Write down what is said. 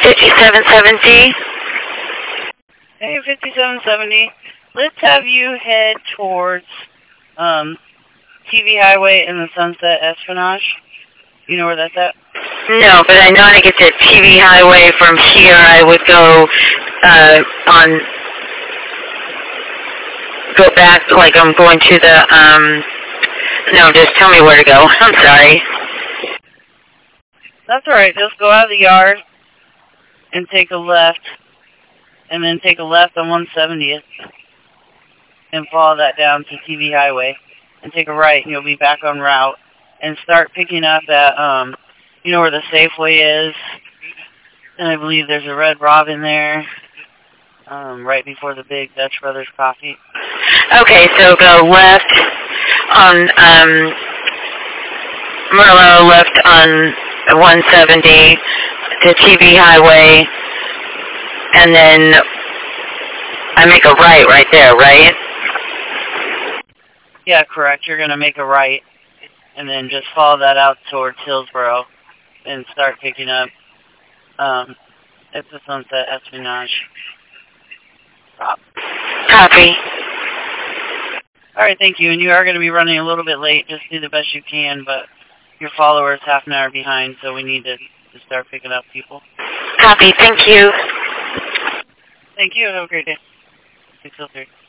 5770. Hey, 5770. Let's have you head towards TV Highway and the Sunset Espionage. You know where that's at? No, but I know how to get to TV Highway from here. I would go go back like I'm going to the, no, just tell me where to go. I'm sorry. That's alright. Just go out of the yard and take a left, and then take a left on 170th and follow that down to TV Highway, and take a right and you'll be back on route, and start picking up at, you know where the Safeway is, and I believe there's a Red Robin there, right before the big Dutch Brothers Coffee. Okay, so go left on Merlo, left on 170 to TV Highway, and then I make a right there, right? Yeah, correct. You're going to make a right, and then just follow that out towards Hillsboro, and start picking up at the Sunset Espionage. Copy. Alright, thank you. And you are going to be running a little bit late. Just do the best you can, but your follower's half an hour behind, so we need to start picking up people. Copy. Thank you. Thank you. Have a great day. 603.